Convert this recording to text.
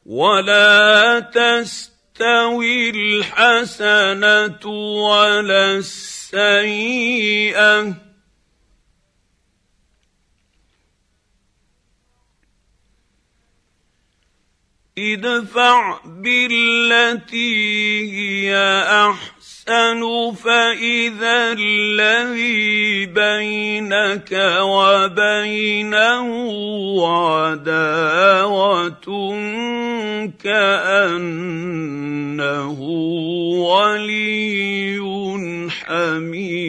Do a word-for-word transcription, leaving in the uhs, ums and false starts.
ولا تستوي الحسنه ولا السيئه ادفع بالتي هي احسن فاذا الذي بينك وبينه عداوه كانه ولي حميم.